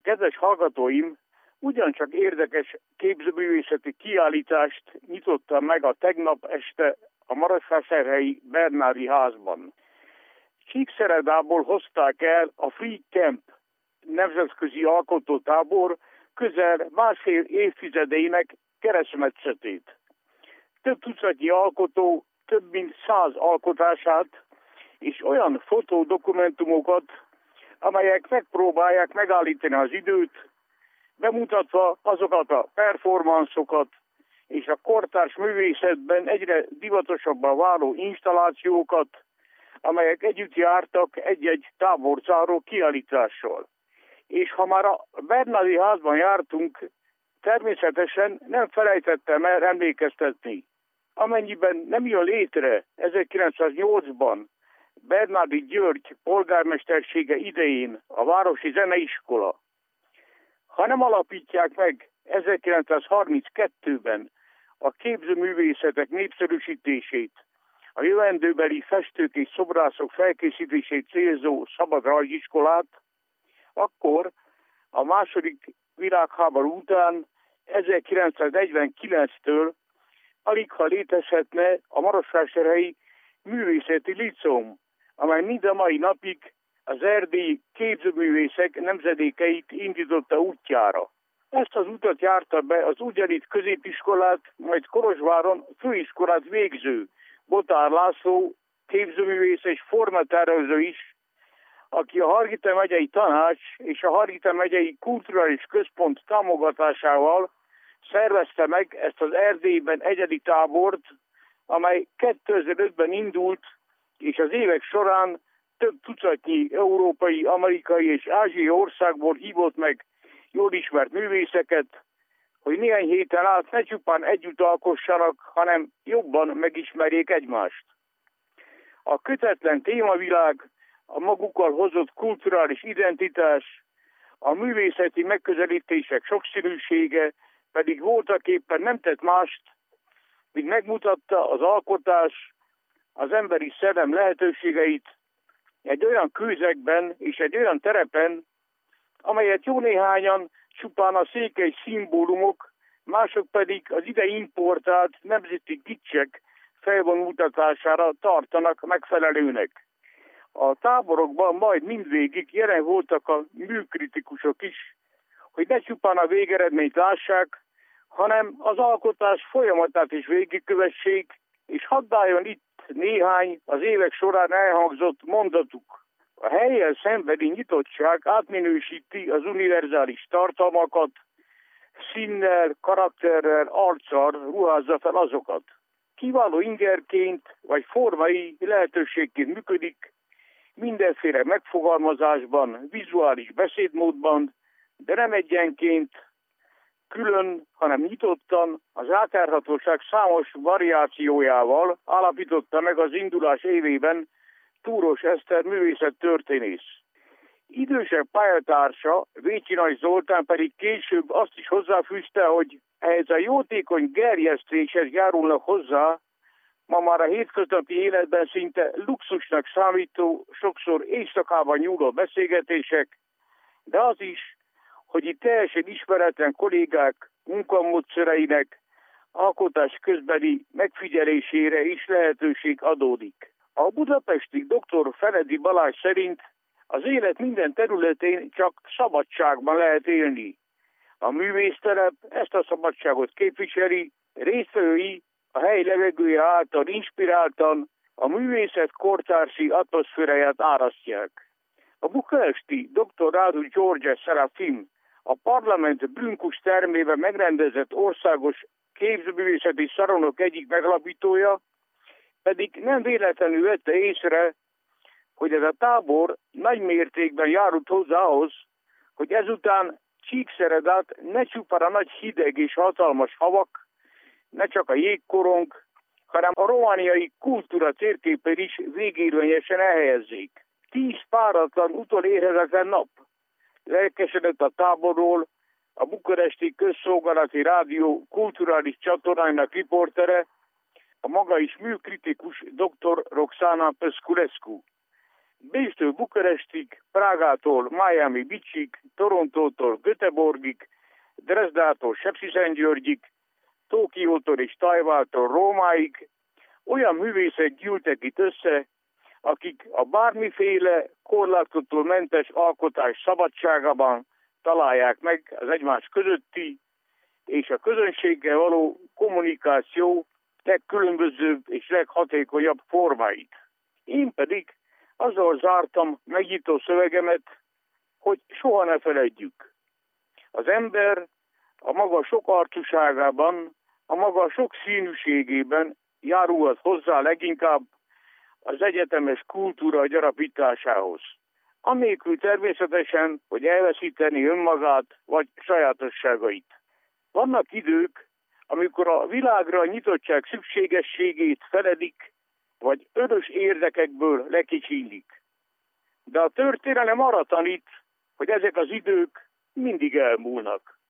Kedves hallgatóim, ugyancsak érdekes képzőművészeti kiállítást nyitottam meg a tegnap este a Marosvásárhelyi Bernardi házban. Csíkszeredából hozták el a Free Camp nemzetközi alkotótábor közel másfél évtizedének keresztmetszetét. Több tucatnyi alkotó több mint 100 alkotását és olyan fotódokumentumokat, amelyek megpróbálják megállítani az időt, bemutatva azokat a performanszokat és a kortárs művészetben egyre divatosabban váló installációkat, amelyek együtt jártak egy-egy táborcáró kiállítással. És ha már a Bernardi házban jártunk, természetesen nem felejtettem el emlékeztetni. Amennyiben nem jön létre 1908-ban Bernardi György polgármestersége idején a Városi Zeneiskola, ha nem alapítják meg 1932-ben a képzőművészetek népszerűsítését, a jövendőbeli festők és szobrászok felkészítését célzó szabad rajziskolát, akkor a második világháború után 1949-től aligha létezhetne a Marosvásárhelyi Művészeti Liceum, amely mind a mai napig az erdélyi képzőművészek nemzedékeit indította útjára. Ezt az utat járta be az ugyanitt középiskolát, majd Kolozsváron főiskolát végző Botár László képzőművész és formatervező is, aki a Hargita megyei tanács és a Hargita megyei kulturális központ támogatásával szervezte meg ezt az Erdélyben egyedi tábort, amely 2005-ben indult, és az évek során több tucatnyi európai, amerikai és ázsiai országból hívott meg jól ismert művészeket, hogy néhány héten át ne csupán együtt alkossanak, hanem jobban megismerjék egymást. A kötetlen témavilág, a magukkal hozott kulturális identitás, a művészeti megközelítések sokszínűsége pedig voltaképpen nem tett mást, mint megmutatta az alkotás, az emberi szellem lehetőségeit egy olyan kőzegben és egy olyan terepen, amelyet jó néhányan csupán a székely szimbólumok, mások pedig az ide importált nemzeti kicsek felvonultatására tartanak megfelelőnek. A táborokban majd mindvégig jelen voltak a műkritikusok is, hogy ne csupán a végeredményt lássák, hanem az alkotás folyamatát is végigkövessék, és hadd álljon itt néhány az évek során elhangzott mondatuk. A hellyel szembeni nyitottság átminősíti az univerzális tartalmakat, színnel, karakterrel, arccal ruházza fel azokat. Kiváló ingerként vagy formai lehetőségként működik mindenféle megfogalmazásban, vizuális beszédmódban, de nem egyenként, külön, hanem nyitottan az átjárhatóság számos variációjával állapította meg az indulás évében Túros Eszter művészettörténész. Idősebb pályatársa, Vécsi Nagy Zoltán pedig később azt is hozzáfűzte, hogy ehhez a jótékony gerjesztéshez járulnak hozzá ma már a hétköznapi életben szinte luxusnak számító, sokszor éjszakában nyúló beszélgetések, de az is, hogy itt teljesen ismeretlen kollégák munkamódszereinek alkotás közbeni megfigyelésére is lehetőség adódik. A budapesti dr. Feledi Balázs szerint az élet minden területén csak szabadságban lehet élni. A művésztelep ezt a szabadságot képviseli, résztvevői a hely levegője által inspiráltan a művészet kortársi atmoszféráját árasztják. A bukaresti dr. Radu George Serafim a parlament Brünkus termében megrendezett országos képzőművészeti szalonok egyik megalapítója, pedig nem véletlenül vette észre, hogy ez a tábor nagy mértékben járult hozzá ahhoz, hogy ezután Csíkszeredát ne csupán a nagy hideg és hatalmas havak, ne csak a jégkorong, hanem a romániai kultúra térképen is végérvényesen elhelyezzék. 10 páratlan utolérhetetlen nap lelkesedett a táborról a bukaresti közszolgálati rádió kulturális csatornájának riportere, a maga is műkritikus dr. Roxana Păsculescu. Bécstől Bukarestig, Prágától Miami Beachig, Torontótól Göteborgig, Dresdától Sepsiszentgyörgyig, Tokiótól és Tajvától Rómáig olyan művészek gyűltek itt össze, akik a bármiféle korlátoktól mentes alkotás szabadságában találják meg az egymás közötti és a közönséggel való kommunikáció legkülönbözőbb és leghatékonyabb formáit. Én pedig azzal zártam megnyitó szövegemet, hogy soha ne feledjük. Az ember a maga sokarcúságában, a maga sokszínűségében járulhat hozzá leginkább az egyetemes kultúra gyarapításához. Annélkül természetesen, hogy elveszíteni önmagát vagy sajátosságait. Vannak idők, amikor a világra nyitottság szükségességét feledik, vagy örös érdekekből lekicsinlik. De a történelem arra tanít, hogy ezek az idők mindig elmúlnak.